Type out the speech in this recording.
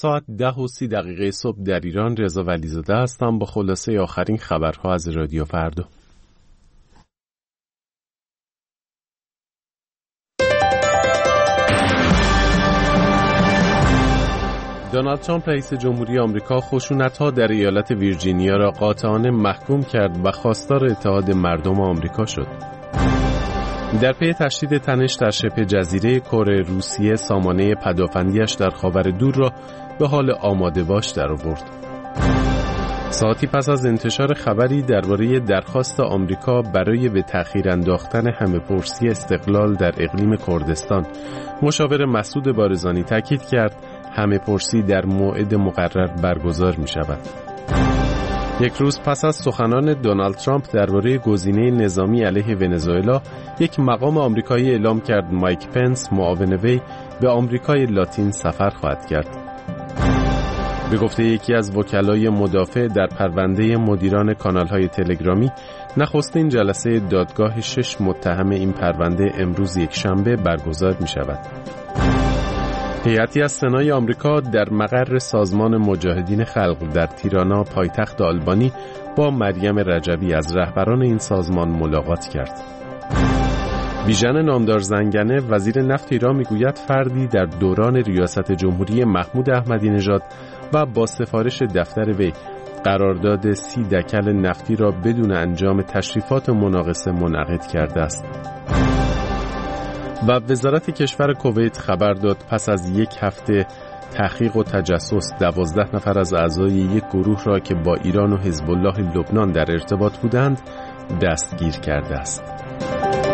ساعت 10:30 صبح در ایران. رضا ولیزاده هستم با خلاصه آخرین خبرها از رادیو فردا. دونالد ترامپ رئیس جمهوری آمریکا خشونت‌ها در ایالت ویرجینیا را قاطعانه محکوم کرد و خواستار اتحاد مردم آمریکا شد. در پی تشدید تنش در شبه جزیره کره، روسیه سامانه پدافندیش در خاور دور را به حال آماده باش درآورد. ساعتی پس از انتشار خبری درباره درخواست آمریکا برای به تأخیر انداختن همه‌پرسی استقلال در اقلیم کردستان، مشاور مسعود بارزانی تاکید کرد همه‌پرسی در موعد مقرر برگزار می شود. یک روز پس از سخنان دونالد ترامپ درباره گزینه نظامی علیه ونزوئلا، یک مقام آمریکایی اعلام کرد مایک پنس معاون وی به آمریکای لاتین سفر خواهد کرد. به گفته یکی از وکلای مدافع در پرونده مدیران کانال‌های تلگرامی، نخستین جلسه دادگاه 6 متهم این پرونده امروز یکشنبه برگزار می شود. هیئتی از سنای آمریکا در مقر سازمان مجاهدین خلق در تیرانا پایتخت آلبانی با مریم رجبی از رهبران این سازمان ملاقات کرد. بیژن نامدار زنگنه وزیر نفت ایران میگوید فردی در دوران ریاست جمهوری محمود احمدی نژاد و با سفارش دفتر وی قرارداد 30 دکل نفتی را بدون انجام تشریفات مناقصه منعقد کرده است. و وزارت کشور کویت خبر داد پس از یک هفته تحقیق و تجسس 12 نفر از اعضای یک گروه را که با ایران و حزب الله لبنان در ارتباط بودند دستگیر کرده است.